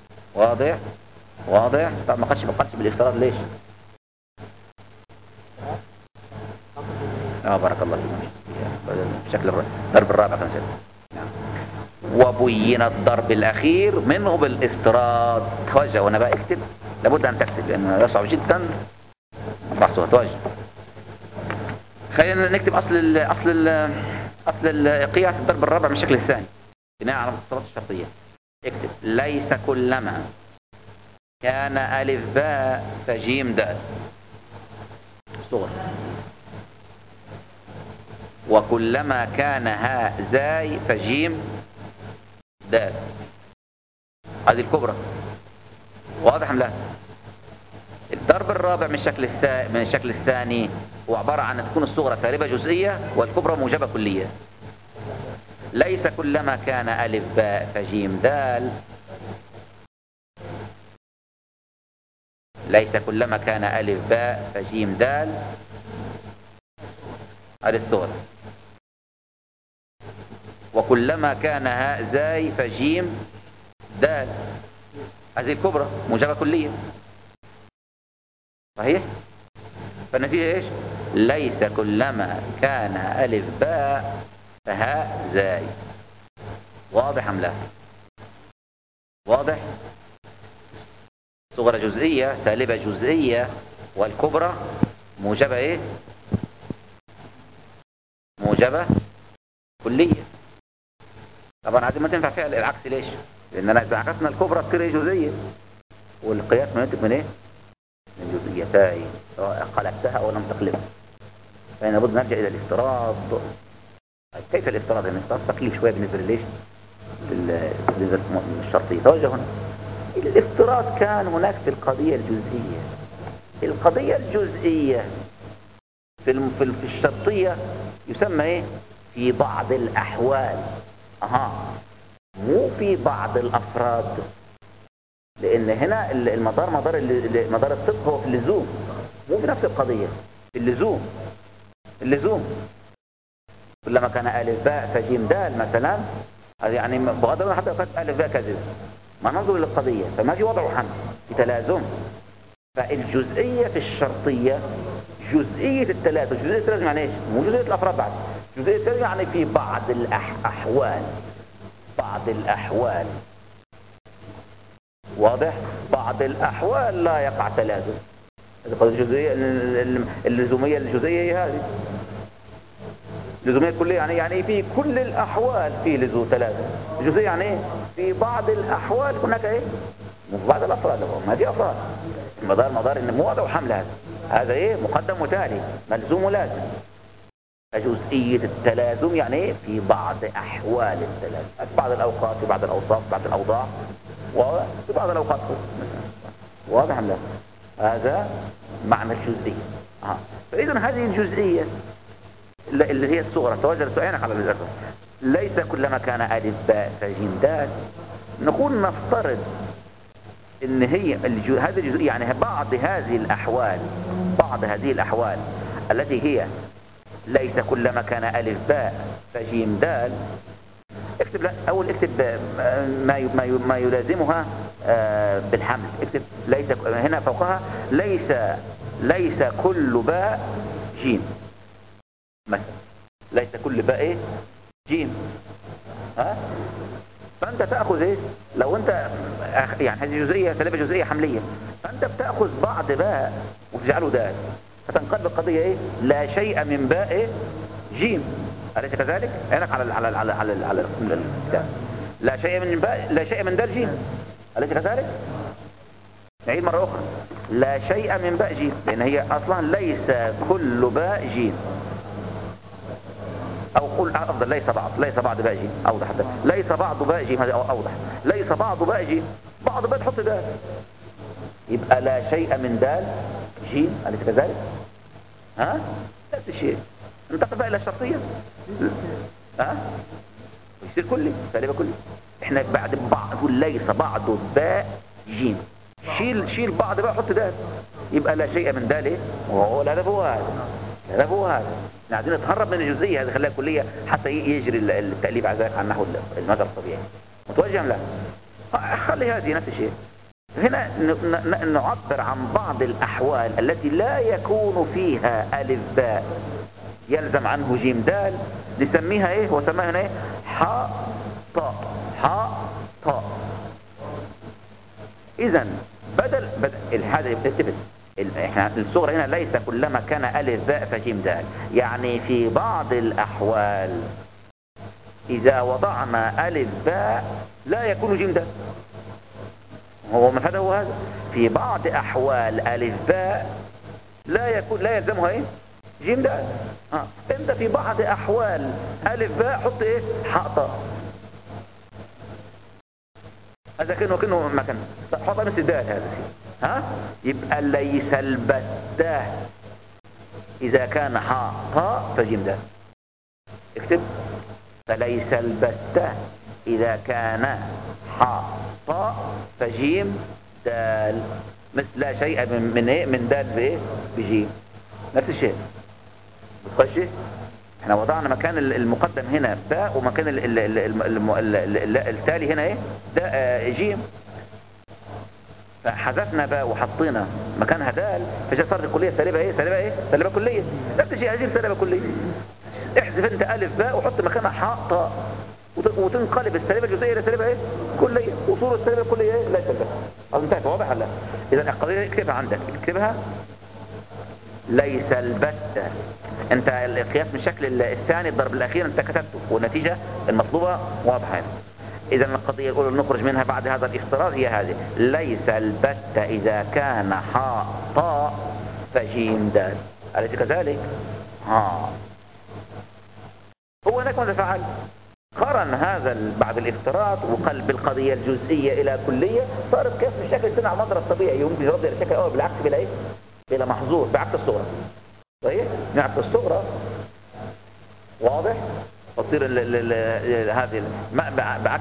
واضح. طب ما قدش بالافتراض ليش؟ بارك الله فيك. بشكل الضرب الرابع كان وبين الضرب الأخير منه بالافتراض. توجه وأنا بقى اكتب لابد أن تكتب لأنه يصعب جدا بحثه. توجه. خلينا نكتب أصل القياس الضرب الرابع من الشكل الثاني بناء على المختصرات الشرطية. اكتب ليس كلما كان ألف باء فجيم دال صغر وكلما كان هاء زاي فجيم دال. هذه الكبرى. واضح أم لا؟ الضرب الرابع من الشكل الثاني هو عبارة عن أن تكون الصغرى سالبة جزئية والكبرى موجبة كلية. ليس كلما كان ألف باء فجيم دال. ليس كلما كان ألف باء فجيم دال هذه الصغرى وكلما كان هاء زاي فجيم دال هذه الكبرى موجبة كلية. صحيح. فالنتيجة ايش؟ ليس كلما كان ألف باء فهاء زاي. واضح أم لا؟ واضح. صغرى جزئية سالبة جزئية والكبرى موجبة ايه؟ موجبة كلية. طبعا هذه ما تنفع فيها العكس. ليش؟ لأننا إذا عكسنا الكبرى تصير جزئية والقياس منتج من ايه؟ من جزئيتين سواء قلبتها أو لم تقلبها. فإن لابد نرجع إلى الافتراض. كيف الافتراض؟ يعني الافتراض تكليف شوية بالنسبة لليش؟ للشرطية. توجه هنا. الافتراض كان هناك في القضية الجزئية. القضية الجزئية في الشرطية يسمى ايه؟ في بعض الأحوال. مو في بعض الأفراد، لأن هنا مدار الصدق هو في اللزوم، مو في نفس القضية، في اللزوم. كلما كان ألف باء فجيم دال مثلا، يعني بغض النظر حتى لو كانت ألف باء كذب، ما ننظر للقضية، فما في وضع وحمل، في تلازم. فالجزئية في الشرطية جزئية التلازم. جزئية التلازم يعني ايش؟ مو جزئية الأفراد بعد. جزئية التلازم يعني في بعض الأحوال. واضح؟ بعض الأحوال لا يقع تلازم. الجزئية اللزومية الجزئية هذه اللزومية الكلية يعني في كل الأحوال في لزوم تلازم. الجزئية يعني ايه؟ في بعض الأحوال هناك ايه؟ مو في بعض الأفراد، ما في أفراد. مدار إن مو وضع وحمل، هذا ايه؟ مقدم وتالي، ملزوم ولازم. جزئية التلازم يعني ايه؟ في بعض أحوال التلازم، في بعض الأوقات، في بعض الأوصاف، في بعض الأوضاع، وفي بعض الأوقات. واضح لا؟ هذا معنى الجزئية. فإذا هذه الجزئية اللي هي الصغرى توجد سؤالك على الأساس، ليس كلما كان ألف باء فجيم دال نقول نفترض إن هي هذه الجزئية، يعني بعض هذه الأحوال التي هي ليس كلما كان ألف باء فجيم دال. اكتب ما يلازمها بالحمل. اكتب ليس هنا فوقها ليس كل باء جيم مثلا، ليس كل باء ايه؟ جيم. فانت تأخذ ايه؟ لو انت يعني هذه جزئية سالبة جزئية حملية، فانت بتأخذ بعض باء وتجعله دال، فتنقلب القضية ايه؟ لا شيء من باء ايه؟ جيم. أليس كذلك؟ هناك على الكتاب لا شيء من دال جيم. أليس كذلك؟ نعيد مرة أخرى، لا شيء من باء جيم، لأن هي أصلا ليس كل باء جيم. أو قل أفضل ليس بعض باء جيم أوضح. ليس بعض باء جيم، هذا أوضح. ليس بعض باء جيم، بعض باء تحط دال، يبقى لا شيء من دال جيم. أليس كذلك؟ نفس الشيء. انتقل بقى إلى الشرطية، يصير كلي سالبة كلي. احنا بعد بعض ليس بعض باء جيم، شيل بعض بقى حط دال، يبقى لا شيء من دال ايه؟ وهو الهدف هو هذا. احنا عايزين نتهرب من الجزئية هذه، خليها كلية حتى يجري التأليف على ذلك عن نحو المجرى الطبيعي متوجه لا. خلي هذه نفس الشيء. هنا نعبر عن بعض الأحوال التي لا يكون فيها ألف باء يلزم عنه جيم دال، نسميها ايه؟ وسماها هنا ايه؟ حاء طاء. اذا بدل هذا يبتدئ احنا الصغرى هنا ليس كلما كان ألف باء فجيم دال، يعني في بعض الأحوال إذا وضعنا ألف باء لا يكون جيم دال. هو مفاده هو هذا، في بعض أحوال ألف باء لا يلزمها ايه؟ جيم دال. انت في بعض أحوال ألف باء حط ايه؟ حاء طاء. هذا كأنه مكان حط نفس الدال هذا يبقى ليس البتة إذا كان حاء طاء فجيم دال. اكتب فليس البتة إذا كان حاء طاء فجيم دال، مثل لا شيء من دال بايه؟ بجيم. نفس الشيء. بتخشي احنا وضعنا مكان المقدم هنا باء، ومكان التالي هنا ايه؟ ده جيم، فحذفنا باء وحطينا مكانها دال، فصارت الكليه سالبه ايه؟ سالبه كليه. نفس الشيء هذه سالبه كليه. احذف انت الف باء وحط مكانها حاء طاء، وتنقلب السالبه الجزئيه الى سالبه ايه؟ كليه، وصول السالبه الكليه ايه؟ لا سالبه. انتهت. واضح ولا لا؟ اذا القضيه اكتبها عندك، اكتبها ليس البتة. انت القياس من الشكل الثاني الضرب الاخير انت كتبته، والنتيجة المطلوبة واضحة. اذا القضية الاولى نخرج منها بعد هذا الافتراض هي هذه: ليس البتة اذا كان حاء طاء فجيم دال. أليس كذلك؟ هو هناك ماذا فعل؟ قارن هذا بعد الافتراض وقلب القضية الجزئية الى كلية، صار القياس من الشكل الثاني على المضرب الطبيعي، يمكن يرد الى الشكل الاول بالعكس بلا ايه؟ بلا محظور، بعكس الصورة. صحيح؟ نعكس الصغرى. واضح؟ تصير هذه بعكس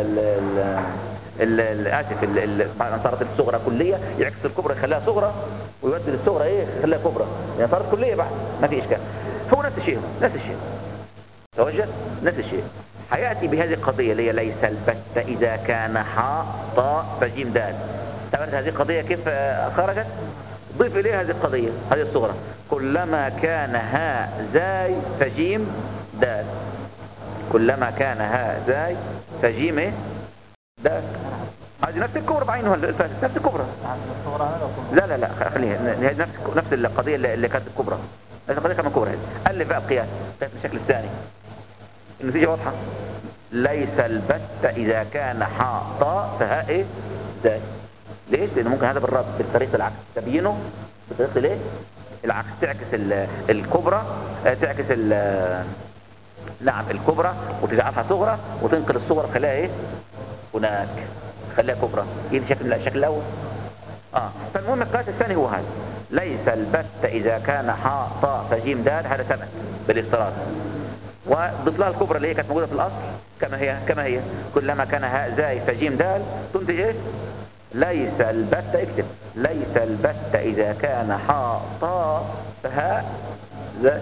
اسف بعد ان صارت الصغرى كليه يعكس الكبرى يخليها صغرى ويبدل الصغرى ايه يخليها كبرى، يعني صارت كليه بعد ما في اشكال. هو نفس الشيء نفس الشيء توجه نفس الشيء. حياتي بهذه القضيه اللي هي ليس البت اذا كان حاء طاء فجيم دال. تعرف هذه القضيه كيف خرجت؟ ضيف اليها هذه القضيه هذه الصغرى كلما كان هاء زاي فجيم دال. كلما كان هاء زاي فجيم ايه دال. هذه نفس الكبرى بعينها نفس الكبرى. لا خليها نفس القضيه اللي كانت الكبرى. نفس القضيه كمان كبرى. الف بقى القياس بالشكل الثاني النتيجه واضحه. ليس البت اذا كان حاء طاء فهاء ايه زاي. ليش؟ لأنه ممكن هذا بالرد بالطريقة العكس تبينه بطريقة ليه؟ العكس تعكس الكبرى تعكس نعم الكبرى وتجعلها صغرى وتنقل الصغرى خليها ايه هناك خليها كبرى. يدي الشكل الأول. فالمهم القياس الثاني هو هذا ليس البت إذا كان حاء طاء فجيم دال. هذا ثبت بالافتراض وضف لها الكبرى اللي هي كانت موجودة في الأصل كما هي كلما كان هاء زاي فجيم دال تنتج ايه ليس البت. اكتب ليس البت إذا كان حاء طاء فهاء زاي.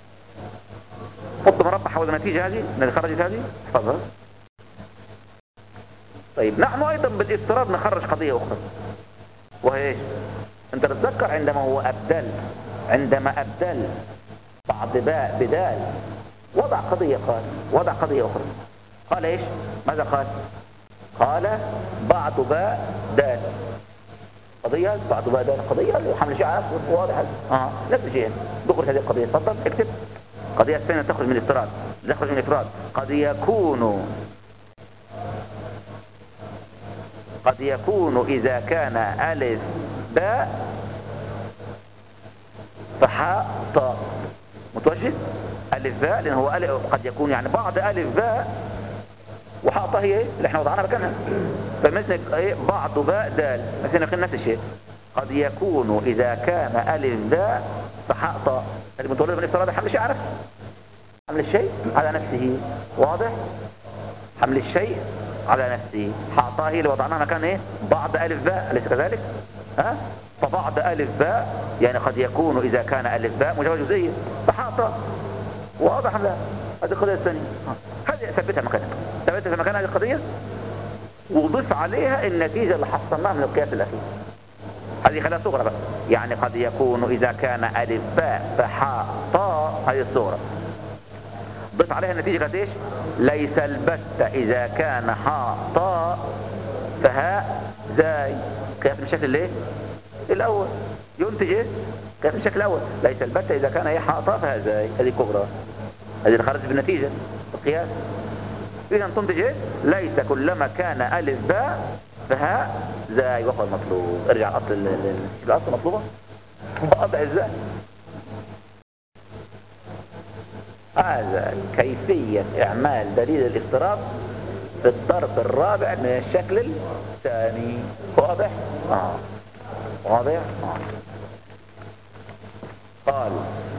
حط مربع حول النتيجة هذه اللي خرجت هذه تفضل. طيب نحن أيضا بالافتراض نخرج قضية أخرى وهي ايش؟ انت تتذكر عندما أبدل بعض باء بدال وضع قضية أخرى. قال ايش؟ ماذا قال بعض باء دال. قضية بعض باء دال قضية حمل شعر واضح. نفس الشيء دخل هذه القضية. تفضل اكتب قضية الثانية تخرج من الافراد. قد يكون إذا كان ألف باء فحاء طاء. متوجه ألف باء لأنه هو قد يكون يعني بعض ألف باء وحاء طاء هي اللي احنا وضعناها مكانها. فمثل ايه بعض باء دال مثلا نقول نفس الشيء. قد يكون إذا كان ألف باء فحاء طاء. المتولد من الافتراض حمل الشيء حمل الشيء على نفسه. واضح؟ حمل الشيء على نفسه. حاء طاء هي اللي وضعناها مكان ايه بعض ألف باء أليس كذلك؟ فبعض ألف باء يعني قد يكون إذا كان ألف باء مجرد جزئية فحاء طاء. واضح لا؟ هذه القضية الثانية. هذه ثبتها في مكان هذه القضية وضيف عليها النتيجة اللي حصلناها من القياس الأخير. هذه خلاها صغرى بقى. يعني قد يكون إذا كان ألف باء فحاء طاء هذه الصغرى. ضيف عليها النتيجة كانت ايش؟ ليس البت إذا كان حاء طاء فهاء زاي. قياس بالشكل الايه؟ الأول ينتج ايه؟ قياس بالشكل الأول ليس البت إذا كان هي حاء طاء فهاء زاي. هذه كبرى هذه اللي خرجت بالنتيجة القياس. إذا تنتج ايه؟ ليس كلما كان ألف باء فهاء زاي وهو المطلوب. ارجع الأصل مطلوبة وضع الزاي. هذا كيفية إعمال دليل الافتراض في الضرب الرابع من الشكل الثاني. واضح؟ واضح؟ قال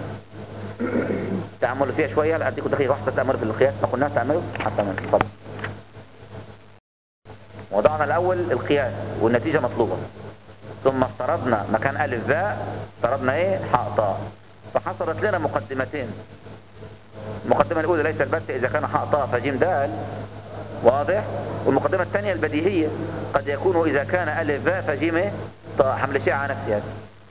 تعملوا فيها شوية. لا أديكم دقيقة واحدة تأملوا في القياس ما قلناش تعملوا حتى من تفضل. وضعنا الأول القياس والنتيجة مطلوبة ثم افترضنا مكان ألف باء افترضنا ايه حاء طاء. فحصلت لنا مقدمتين. المقدمة الأولى ليس البت إذا كان حاء طاء فجيم دال. واضح؟ والمقدمة الثانية البديهية قد يكون إذا كان ألف باء فجيم طاء حمل شيء على نفسه.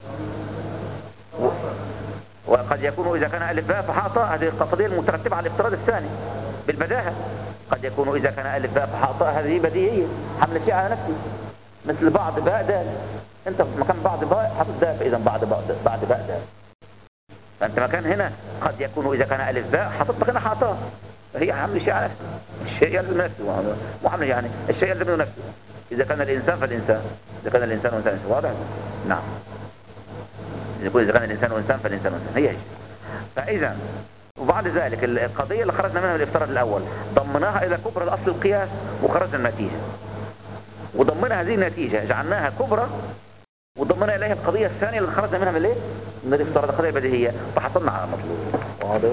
وقد يكون إذا كان ألف باء فحاء طاء. هذه القضية المترتبة على الافتراض الثاني بالبداهة. قد يكون إذا كان ألف باء فحاء طاء هذه بديهية حمل شيء على نفسه مثل بعض باء دال. أنت في مكان بعض باء حط دال إذا بعض باء دال. فأنت مكان هنا قد يكون إذا كان ألف باء حطت هنا حاء طاء. هي حمل شيء على نفسه. الشيء يلزم نفسه وحمل يعني الشيء يلزم نفسه. إذا كان الإنسان فالإنسان. إذا كان الإنسان وإنسان. واضح؟ نعم. إذا كان الإنسان وإنسان فالإنسان وإنسان. هي فإذا وبعد ذلك القضية اللي خرجنا منها الافتراض الأول ضمناها إلى كبرى الأصل القياس وخرجنا النتيجة. وضمنا هذه النتيجة جعلناها كبرى وضمنا إليها القضية الثانية اللي خرجنا منها من الايه؟ من الافتراض، القضية البديهية، فحصلنا على المطلوب. واضح؟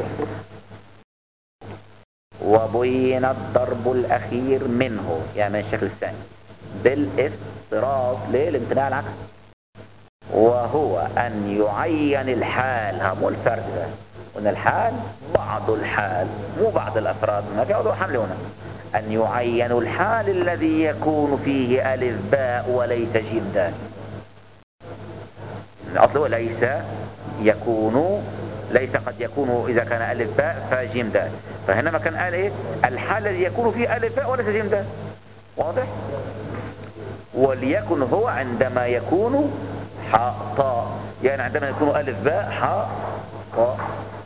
وبين الضرب الأخير منه، يعني من الشكل الثاني، بالافتراض للامتناع العكس، وهو أن يعين الحال. هم الفرد ده، وأن الحال بعض الحال مو بعض الأفراد، ما في موضوع حمل هنا. أن يعين الحال الذي يكون فيه ألف باء وليس جيم دال. الأصل ليس يكون، ليس قد يكون إذا كان ألف باء فجيم دال، فهنا ما كان قال إيه؟ الحال الذي يكون فيه ألف باء وليس جيم دال. واضح؟ وليكن هو عندما يكون حاء طاء، يعني عندما يكون ألف باء حاء طاء،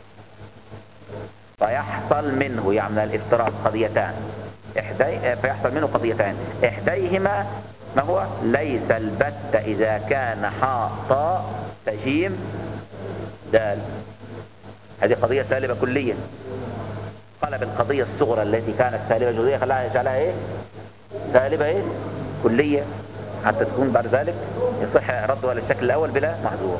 فيحصل منه، يعني من الافتراض قضيتان، فيحصل منه قضيتان، إحديهما ما هو؟ ليس البت إذا كان حاء طاء فجيم دال. هذه قضية سالبة كليا. قلب القضية الصغرى التي كانت سالبة جزئية خلاها يجعلها ايه؟ سالبة ايه؟ كلية، حتى تكون بعد ذلك يصح ردها للشكل الأول بلا محظور.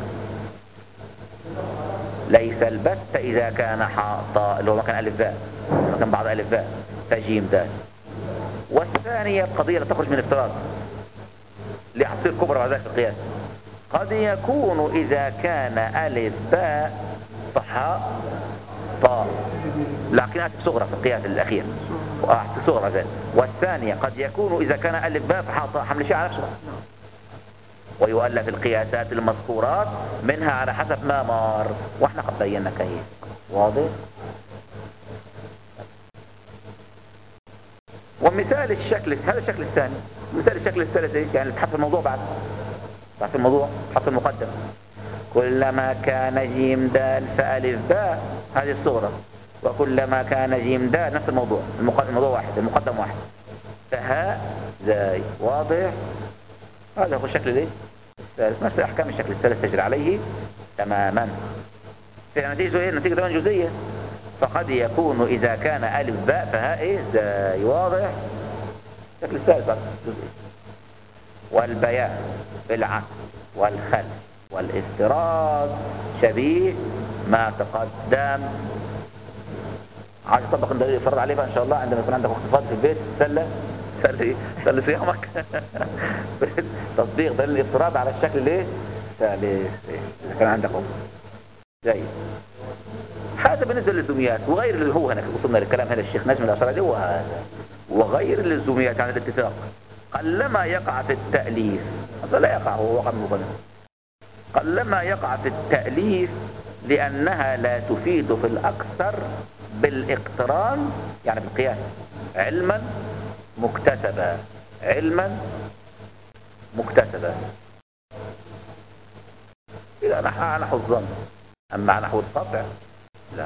ليس البت إذا كان حاء طاء، اللي هو مكان ألف باء، مكان بعض ألف باء، فجيم دال. والثانية القضية لا تخرج من افتراض لأصير كبرى بعد ذلك في القياس. قد يكون إذا كان ألف باء فحاء طاء، لكن أتف صغرى في القياس الأخير، وأتف صغرى ذلك. والثانية قد يكون إذا كان ألف باء فحاء طاء، حمل شيء على نفسه، ويؤلف القياسات المذكورات منها على حسب ما مر، واحنا قد بينا كيف. واضح؟ ومثال الشكل، هذا الشكل الثاني، مثال الشكل الثالث ايش؟ يعني تحط الموضوع بعد الموضوع، تحط المقدم. كلما كان جيم دال فألف باء، هذه الصغرى، وكلما كان جيم دال نفس الموضوع، الموضوع واحد، المقدم واحد، فهاء زاي. واضح؟ هذا هو الشكل الايه؟ الثالث. نفس احكام الشكل الثالث تجري عليه تماما. في نتيجة ايه؟ نتيجة طبعا جزئية. فقد يكون إذا كان ألف باء فهاء إيه؟ زاي. واضح؟ الشكل الثالث جزئي. والبيان بالعكس والخلف والافتراض شبيه ما تقدم. عايز تطبق الدليل يفرض عليه بقى إن شاء الله عندما يكون عندك اختصاص في البيت سلي صيامك تطبيق دليل الافتراض على الشكل الايه؟ الثالث إذا كان عندك زي هذا بالنسبة للزوميات. وغير اللي هو هنا وصلنا للكلام هنا الشيخ نجم الأشرعي هو هذا. وغير اللزوميات عن الاتفاق قلما يقع في التأليف، هذا لا يقع، هو وقع مبنى، قلما يقع في التأليف لأنها لا تفيد في الأكثر بالاقتران، يعني بالقياس، علما مكتسبا، علما مكتسبا إذا نحو الظن. أما نحو القطع لا،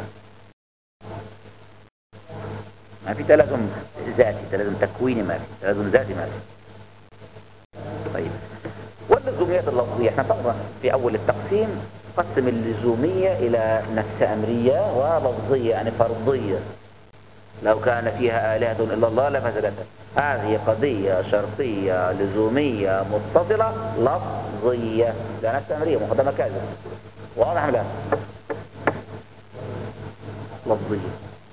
ما في تلازم ذاتي، تلازم تكويني ما في، تلازم ذاتي ما في. طيب، واللزوميات اللفظية احنا طبعا في أول التقسيم قسم اللزومية إلى نفس أمرية ولفظية، يعني فرضية. لو كان فيها آلهة إلا الله لفسدتها. هذه قضية شرطية لزومية متصلة لفظية، لا نفس أمرية مقدمة كاذبة. واضح ام لا؟ لفظية.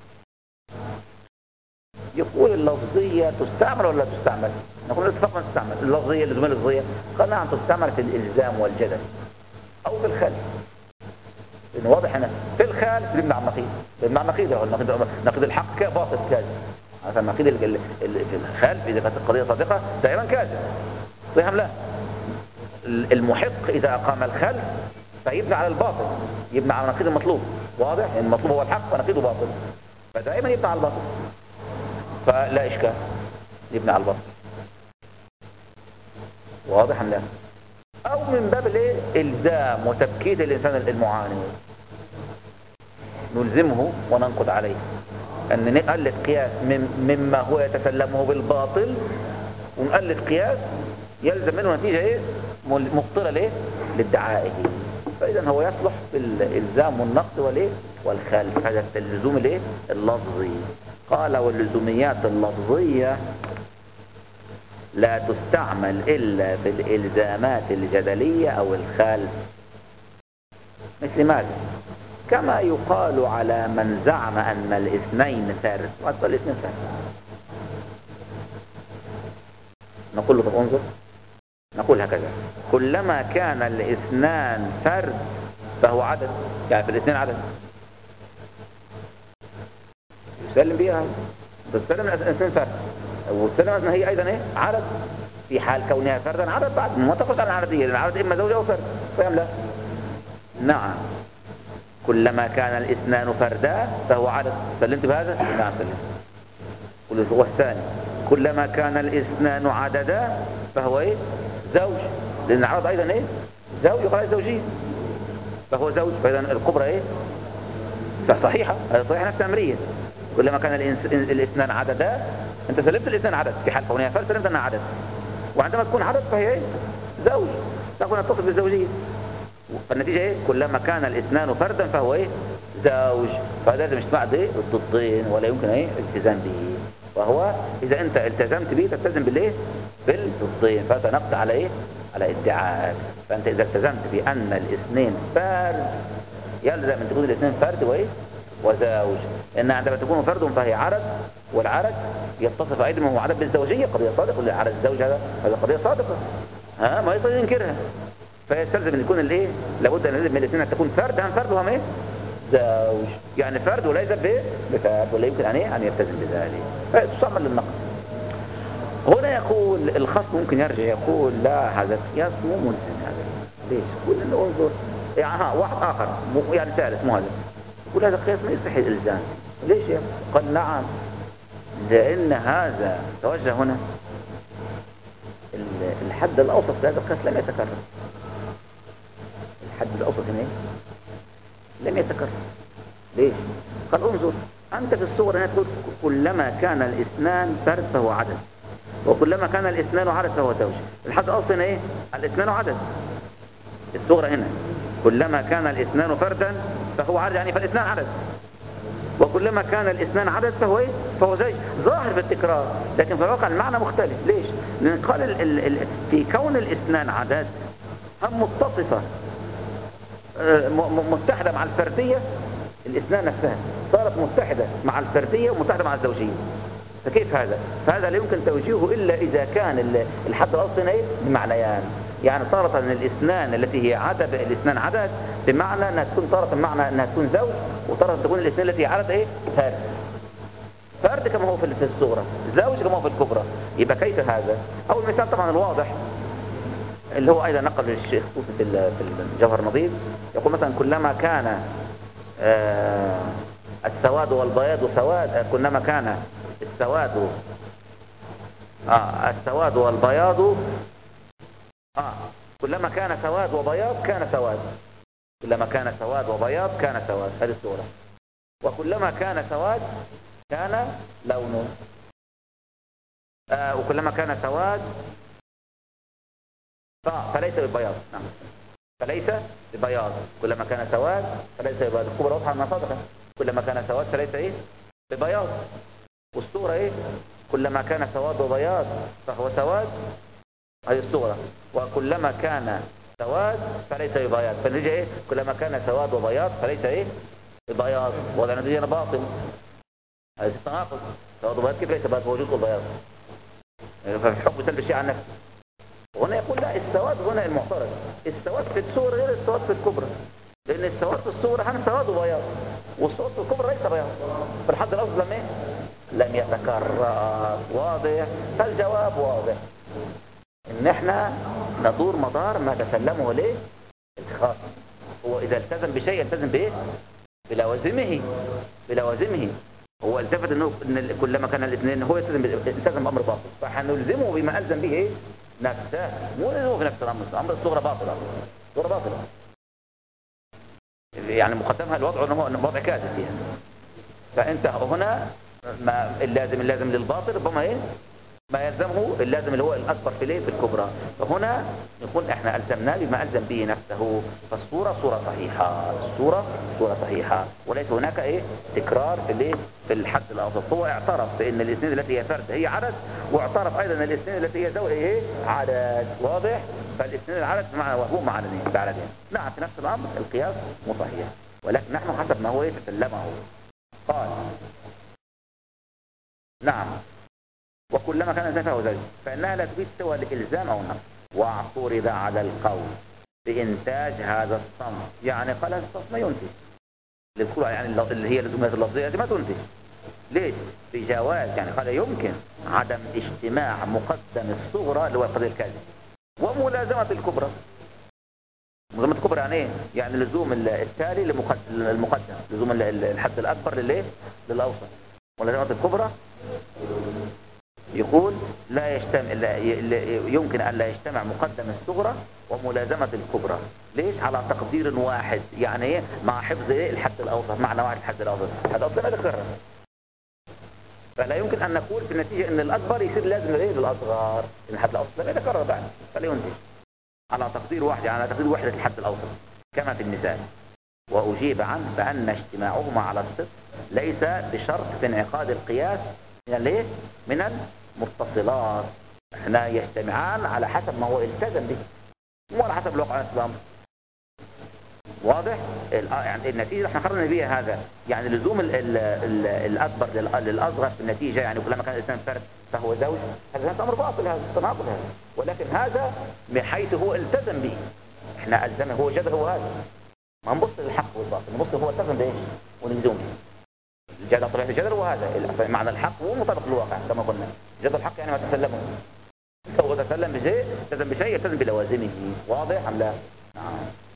يقول اللفظية تستعمل ولا تستعمل؟ نقول الاتفاق ما تستعمل. اللفظية اللزومية اللفظية قال نعم تستعمل في الإلزام والجدل أو في الخلف. لأنه واضح هنا في الخلف بنمنع النقيض، بنمنع النقيض، نقيض الحق باطل كاذب. مثلا نقيض الخلف إذا كانت القضية صادقة دائما كاذب. صحيح ام لا؟ المحق إذا أقام الخلف فيبنى على الباطل، يبنى على نقيض المطلوب. واضح؟ يعني المطلوب هو الحق ونقيضه باطل، فدائما يبنى على الباطل، فلا إشكال، يبنى على الباطل. واضح ام لا؟ أو من باب الايه؟ إلزام وتبكيت الإنسان المعاند، نلزمه وننقض عليه، أن نقلد قياس مما هو يتسلمه بالباطل، ونقلد قياس يلزم منه نتيجة ايه؟ مبطلة ليه؟ لادعائه. فإذا هو يصلح بالإلزام والنقد والايه؟ والخلف. هذا اللزوم الايه؟ اللفظي. قال واللزوميات اللفظية لا تستعمل إلا في الإلزامات الجدلية أو الخالف. مثل ماذا؟ كما يقال على من زعم أن الاثنين فرد، وأصل الاثنين فرد، نقول له طب انظر، نقول هكذا: كلما كان الاثنان فرد فهو عدد، يعني في الاثنين عدد، يسلم بها، تسلم الاثنين فرد، وتسلم ان هي ايضا ايه؟ عدد، في حال كونها فردا عدد بعد، ما تقصد عن العددية، لان العدد اما زوج او فرد، فاهم؟ لا، نعم، كلما كان الاثنان فردا فهو عدد، سلمت بهذا؟ نعم سلمت. والثاني كلما كان الاثنان عددا فهو ايه؟ زوج، لان العدد ايضا ايه؟ زوج، يقال زوجين، فهو زوج، فاذا الكبرى ايه؟ صحيحة، هذا صحيحة نفس أمرية. كلما كان الاثنان عددا، انت سلمت الاثنان عدد في حال كونها فرد، سلمت انها عدد، وعندما تكون عدد فهي ايه؟ زوج، تكون تتصف بالزوجية، فالنتيجة ايه؟ كلما كان الاثنان فردا فهو ايه؟ زوج، فهذا لازم اجتماع ايه؟ الضدين، ولا يمكن ايه؟ التزام به، وهو اذا انت التزمت به تلتزم بالايه؟ بالضدين، فتنقض على ايه؟ على ادعاء. فانت اذا التزمت بان الاثنين فرد يلزم ان تكون الاثنين فرد وايه؟ وزوج، لان عندما تكون فرد فهي عدد، والعدد يتصف ايضا وهو عدد بالزوجيه، قضيه صادقه، والعدد الزوج هذا قضيه صادقه، ما يقدر ينكرها، فيستلزم ان يكون الايه؟ لابد ان من الاثنين ان تكون فرد، فرد وهم ايه؟ زوج، يعني فرد وليس بفرد، ولا يمكن ان ايه؟ ان يلتزم بذلك، فتستعمل للنقص. هنا يقول الخصم ممكن يرجع يقول لا، هذا القياس مو ملزم، هذا ليش؟ قلنا له انظر، يعني واحد اخر يعني ثالث مو هذا، يقول هذا القياس ما يستحيل الالزام. ليش يا؟ قال نعم، لان هذا توجه هنا الحد الاوسط لهذا القياس لم يتكرر. الحد الاوسط هنا لم يتكرر. ليش؟ قال انظر، انت في الصور هنا تقول كلما كان الاثنان فرد فهو عدد، وكلما كان الاثنان عدد فهو زوج. الحد الاوسط هنا ايه؟ الاثنان عدد. الصورة هنا كلما كان الاثنان فردا فهو عدد، يعني فالاثنان عدد، وكلما كان الاثنان عدد فهو ايه؟ فهو زوج. ظاهر بالتكرار، لكن في الواقع المعنى مختلف. ليش؟ لان قال في كون الاثنان عدد هم متصفة متحدة مع الفردية، الاثنان نفسها صارت متحدة مع الفردية ومتحدة مع الزوجية، فكيف هذا؟ فهذا لا يمكن توجيهه إلا إذا كان الحد الأوسط ايه؟ بمعنيان، يعني تارة الاثنان التي هي عدد، الاثنان عدد بمعنى انها تكون تارة بمعنى انها تكون زوج، وتارة تكون الاثنان التي هي عدد ايه؟ فرد. فرد كما هو في الصورة، زوج كما هو في الكبرى. يبقى كيف هذا؟ اول مثال طبعا الواضح اللي هو ايضا نقل الشيخ صوفي في الجوهر النظيف، يقول مثلا كلما كان السواد والبياض سواد، كلما كان السواد السواد والبياض كلما كان سواد وبياض كان سواد، كلما كان سواد وبياض كان سواد، هذه الصورة. وكلما كان سواد كان لونه، وكلما كان سواد فليس ببياض، نعم، فليس ببياض، كلما كان سواد فليس ببياض. الكبرى واضحة من صادقة، كلما كان سواد فليس ايه؟ ببياض. والصورة ايه؟ كلما كان سواد وبياض فهو سواد، هذه الصورة. وكلما كان سواد فليس ببياض، فالنتيجة ايه؟ كلما كان سواد وبياض فليس ايه؟ ببياض، وهذا نتيجة باطل، هذا التناقض. سواد وبياض كيف ليس بياض وجود البياض؟ ففي حكم سلب الشيء عن نفسه. وهنا يقول لا، السواد هنا المعترض، السواد في الصورة غير السواد في الكبرى، لأن السواد في الصورة هم سواد وبياض، والسواد في الكبرى ليس بياض. فالحد الأوسط لم ايه؟ لم يتكرر. واضح؟ فالجواب واضح، ان احنا ندور مدار ما تسلمه ليه الخاصم. هو اذا التزم بشيء يلتزم بايه؟ بلوازمه. هو التفت انه ان كلما كان الاثنين هو التزم بامر باطل، فحنلزمه بما الزم به ايه؟ نفسه، مو نلزمه في نفس الامر. امر الصغرى باطله، صغرى باطله، يعني مقدمها الوضع انه هو وضع كاذب فيها. فانت هنا ما اللازم للباطل ربما ايه؟ ما يلزمه اللازم اللي هو الأكبر في الايه في الكبرى. فهنا نكون احنا ألزمناه بما ألزم به نفسه، فالصورة صورة صحيحة، الصورة صورة صحيحة، وليس هناك ايه تكرار في الايه في الحد الأوسط. هو اعترف بأن الاثنين التي هي فرد هي عدد، واعترف أيضا أن الاثنين التي هي زوج ايه عدد. واضح؟ فالاثنين العدد مع وهو مع بعددين. نعم في نفس الأمر القياس مصحيح، ولكن نحن حسب ما هو يتسلمه. قال نعم وكلما كان الإنسان فهو زوج، فإنها لا تفيد سوى الإلزام أو النقص، واعترض على القول بإنتاج هذا الصنف. يعني قال هذا الصنف ما ينتج، يعني اللي هي اللزومات اللفظية دي ما تنتج. ليش؟ بجواز، يعني قال يمكن عدم اجتماع مقدم الصغرى اللي هو القضية الكاذب وملازمة الكبرى. ملازمة الكبرى يعني ايه؟ يعني لزوم التالي للمقدم، لزوم الحد الأكبر للايه؟ للأوسط. ملازمة الكبرى يقول لا يجتمع، يمكن أن لا يجتمع مقدم الصغرى وملازمة الكبرى. ليش؟ على تقدير واحد، يعني ايه؟ مع حفظ ايه الحد الأوسط، معنى واحد الحد الأوسط. الحد الأوسط ما يتكرر، فلا يمكن أن نقول في النتيجة أن الأكبر يصير لازم ايه للأصغر، إن الحد الأوسط لا يتكرر بعد، فلا ينتج على تقدير واحد، يعني على تقدير وحدة الحد الأوسط كما في المثال. وأجيب عنه بأن اجتماعهما على الصدق ليس بشرط في انعقاد القياس من الايه؟ من المتصلات. احنا يجتمعان على حسب ما هو التزم به، مو على حسب الواقع الاسلام. واضح؟ يعني النتيجة احنا قررنا بيها هذا، يعني لزوم الأكبر للأصغر في النتيجة، يعني كلما كان الإنسان فرد فهو زوج، هذا أمر باطل، هذا تناقض هذا. ولكن هذا بحيث هو التزم به، احنا ألزمه، هو جدل هو هذا، ما نبص للحق والباطل، نبص هو التزم بايش ونلزم به. الجدل طبيعة الجدل هو هذا معنى الحق، هو مطابق للواقع كما قلنا. جدل الحق يعني ما تسلمه، هو تسلم بشيء، التزم بشيء يلتزم بلوازمه. واضح أم لا؟ نعم.